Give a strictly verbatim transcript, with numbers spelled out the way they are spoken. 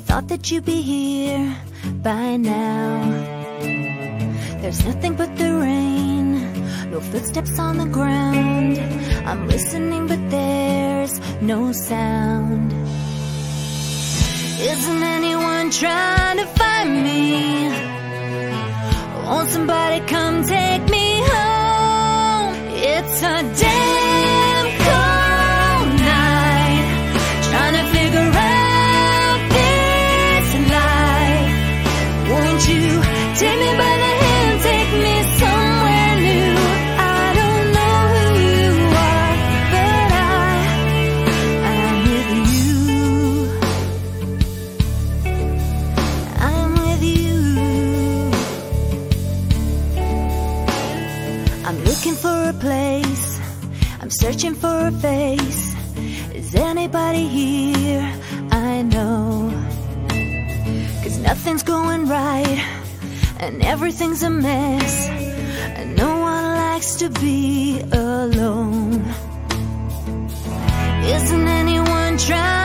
thought that you'd be here by now. There's nothing but the rain, no footsteps on the ground. I'm listening but there's no sound. Isn't anyone trying to find me? Won't somebody come take me home? It's a damn cold night, trying to figure out this life. Won't you take me by the hand, take me somewhere new? I don't know who you are, but I, I'm with you. I'm with you. I'm looking for a place, I'm searching for a face. Is anybody here I know? 'Cause nothing's going right and everything's a mess, and no one likes to be alone. Isn't anyone trying